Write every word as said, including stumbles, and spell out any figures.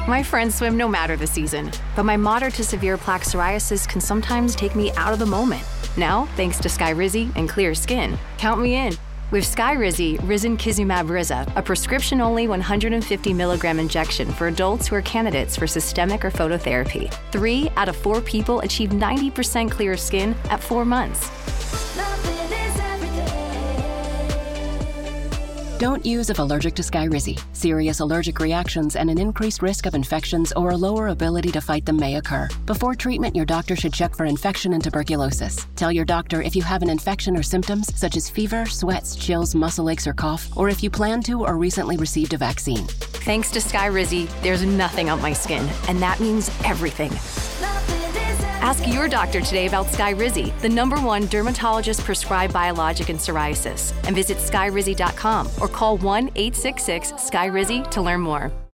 My friends swim no matter the season, but my moderate to severe plaque psoriasis can sometimes take me out of the moment. Now, thanks to Skyrizi and clear skin, count me in. With Skyrizi, Risankizumab Riza, a prescription-only one hundred fifty milligram injection for adults who are candidates for systemic or phototherapy. Three out of four people achieve ninety percent clear skin at four months. Don't use if allergic to Skyrizi. Serious allergic reactions and an increased risk of infections or a lower ability to fight them may occur. Before treatment, your doctor should check for infection and tuberculosis. Tell your doctor if you have an infection or symptoms such as fever, sweats, chills, muscle aches, or cough, or if you plan to or recently received a vaccine. Thanks to Skyrizi, there's nothing on my skin, and that means everything. Ask your doctor today about Skyrizi, the number one dermatologist-prescribed biologic in psoriasis, and visit skyrizi dot com or call one eight six six Skyrizi to learn more.